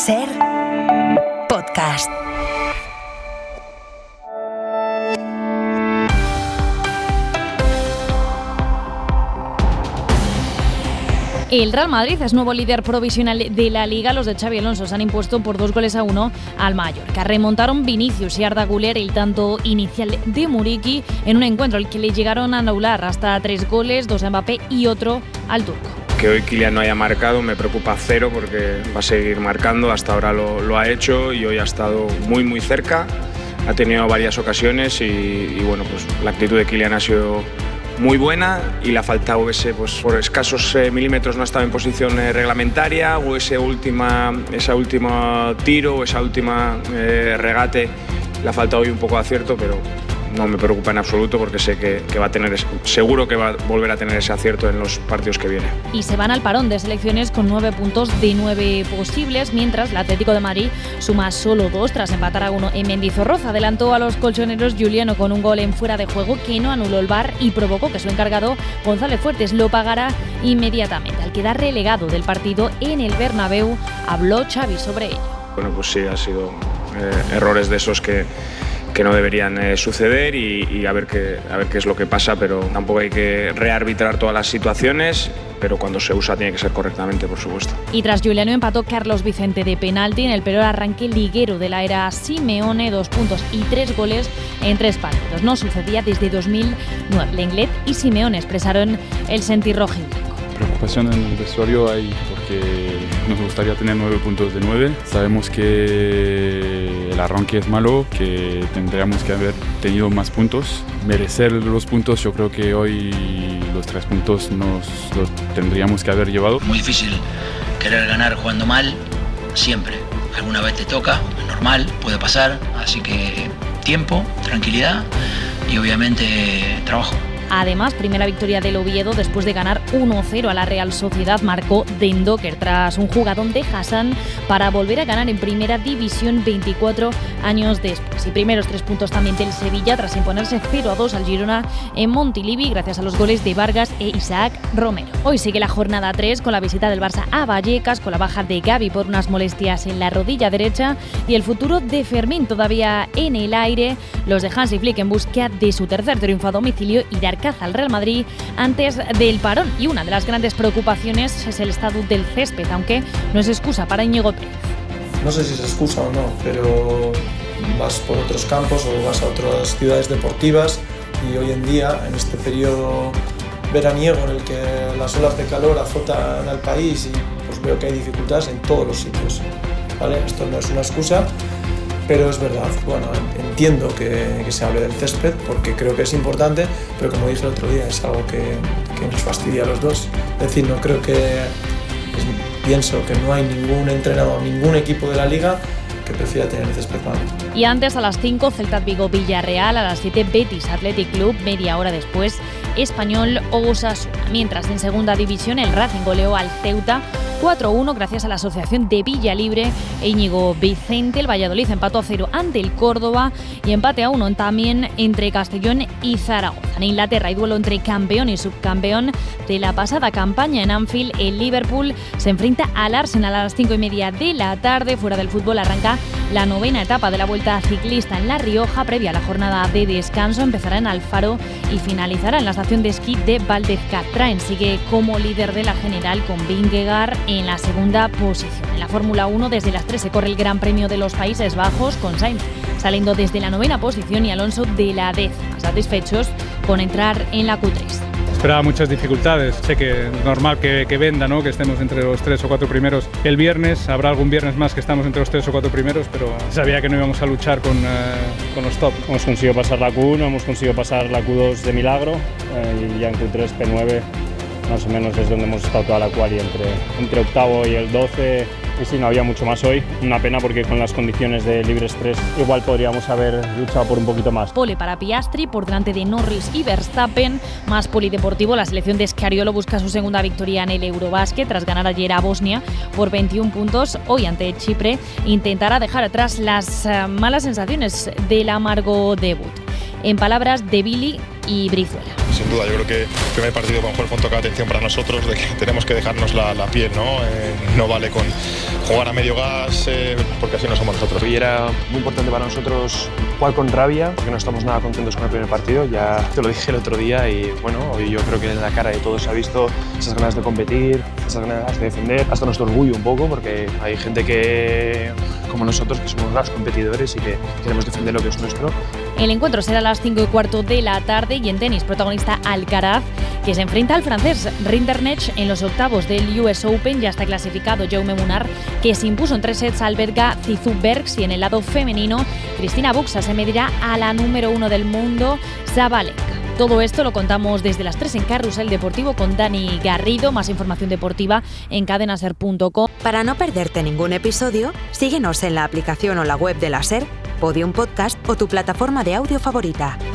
SER Podcast. El Real Madrid es nuevo líder provisional de la Liga. Los de Xabi Alonso se han impuesto por 2-1 al Mallorca. Remontaron Vinicius y Arda Güler el tanto inicial de Muriqui en un encuentro al que le llegaron a anular hasta 3 goles, 2 a Mbappé y otro al turco. Que hoy Kylian no haya marcado me preocupa cero porque va a seguir marcando, hasta ahora lo ha hecho y hoy ha estado muy cerca, ha tenido varias ocasiones y bueno, pues la actitud de Kylian ha sido muy buena y le ha faltado ese, pues por escasos milímetros no ha estado en posición reglamentaria o esa última tiro o esa última regate le ha faltado hoy un poco de acierto, pero no me preocupa en absoluto porque sé que va a tener, seguro que va a volver a tener ese acierto en los partidos que vienen. Y se van al parón de selecciones con 9 puntos de 9 posibles, mientras el Atlético de Madrid suma solo 2 tras empatar a 1 en Mendizorroza. Adelantó a los colchoneros Juliano con un gol en fuera de juego que no anuló el VAR y provocó que su encargado González Fuertes lo pagara inmediatamente. Al quedar relegado del partido en el Bernabéu, habló Xavi sobre ello. Bueno, pues sí, ha sido errores de esos que no deberían suceder y a ver qué es lo que pasa, pero tampoco hay que rearbitrar todas las situaciones, pero cuando se usa tiene que ser correctamente, por supuesto. Y tras Juliano empató Carlos Vicente de penalti en el peor arranque liguero de la era Simeone, 2 puntos y 3 goles en 3 partidos. No sucedía desde 2009. Lenglet y Simeone expresaron el sentir rojiblanco. Preocupación en el vestuario hay porque nos gustaría tener 9 puntos de 9. Sabemos que el arranque es malo, que tendríamos que haber tenido más puntos. Merecer los puntos, yo creo que hoy los 3 puntos nos los tendríamos que haber llevado. Muy difícil querer ganar jugando mal, siempre. Alguna vez te toca, es normal, puede pasar. Así que tiempo, tranquilidad y obviamente trabajo. Además, primera victoria del Oviedo después de ganar 1-0 a la Real Sociedad, marcó Dendoker tras un jugadón de Hassan para volver a ganar en primera división 24 años después. Y primeros 3 puntos también del Sevilla tras imponerse 0-2 al Girona en Montilivi gracias a los goles de Vargas e Isaac Romero. Hoy sigue la jornada 3 con la visita del Barça a Vallecas, con la baja de Gavi por unas molestias en la rodilla derecha y el futuro de Fermín todavía en el aire. Los de Hansi Flick en búsqueda de su tercer triunfo a domicilio y dar caza al Real Madrid antes del parón. Y una de las grandes preocupaciones es el estado del césped, aunque no es excusa para Íñigo Pérez. No sé si es excusa o no, pero vas por otros campos o vas a otras ciudades deportivas y hoy en día, en este periodo veraniego en el que las olas de calor azotan al país y pues veo que hay dificultades en todos los sitios, ¿vale? Esto no es una excusa, pero es verdad. Bueno, entiendo que se hable del césped porque creo que es importante, pero como dije el otro día, es algo que nos fastidia a los dos. Es decir, no creo pienso que no hay ningún entrenador, ningún equipo de la Liga que prefiera tener el césped malo. Y antes a las 5, Celta Vigo Villarreal, a las 7, Betis Athletic Club, media hora después, Español Osasuna. Mientras en segunda división el Racing goleó al Ceuta 4-1 gracias a la asociación de Villalibre e Íñigo Vicente. El Valladolid empató a 0 ante el Córdoba y empate a 1 también entre Castellón y Zaragoza. En Inglaterra hay duelo entre campeón y subcampeón de la pasada campaña en Anfield. El Liverpool se enfrenta al Arsenal a las 5:30 de la tarde. Fuera del fútbol arranca la 9ª etapa de la Vuelta Ciclista en La Rioja. Previa a la jornada de descanso empezará en Alfaro y finalizará en la estación de esquí de Valdez-Catrain. Sigue como líder de la general con Vingegaard en la segunda posición. En la Fórmula 1 desde las 3 se corre el Gran Premio de los Países Bajos con Sainz saliendo desde la 9ª posición y Alonso de la 10ª, satisfechos con entrar en la Q3. Esperaba muchas dificultades, sé que es normal que venda, ¿no? Que estemos entre los 3 o 4 primeros el viernes, habrá algún viernes más que estamos entre los 3 o 4 primeros, pero sabía que no íbamos a luchar con los top. Hemos conseguido pasar la Q1, hemos conseguido pasar la Q2 de milagro y ya en Q3, P9 más o menos es donde hemos estado toda la quali entre octavo y el 12 y sí, no había mucho más hoy, una pena porque con las condiciones de libres 3 igual podríamos haber luchado por un poquito más. Pole para Piastri por delante de Norris y Verstappen. Más polideportivo, la selección de Scariolo busca su segunda victoria en el Eurobásquet tras ganar ayer a Bosnia por 21 puntos. Hoy ante Chipre intentará dejar atrás las malas sensaciones del amargo debut. En palabras de Billy y Brizuela. Sin duda, yo creo que el primer partido con juego toca atención para nosotros, de que tenemos que dejarnos la piel, ¿no? No vale con jugar a medio gas, porque así no somos nosotros. Hoy era muy importante para nosotros jugar con rabia, porque no estamos nada contentos con el primer partido, ya te lo dije el otro día y bueno, hoy yo creo que en la cara de todos se ha visto esas ganas de competir, esas ganas de defender, hasta nuestro orgullo un poco, porque hay gente que, como nosotros, que somos los competidores y que queremos defender lo que es nuestro. El encuentro será a las 5:15 de la tarde y en tenis, protagonista Alcaraz, que se enfrenta al francés Rinderknecht en los octavos del US Open. Ya está clasificado Jaume Munar, que se impuso en 3 sets al belga Zizou Bergs, y en el lado femenino, Cristina Buxa se medirá a la número 1 del mundo, Sabalenka. Todo esto lo contamos desde las 3 en Carrusel Deportivo con Dani Garrido. Más información deportiva en cadenaser.com. Para no perderte ningún episodio, síguenos en la aplicación o la web de la SER, Podium Podcast o tu plataforma de audio favorita.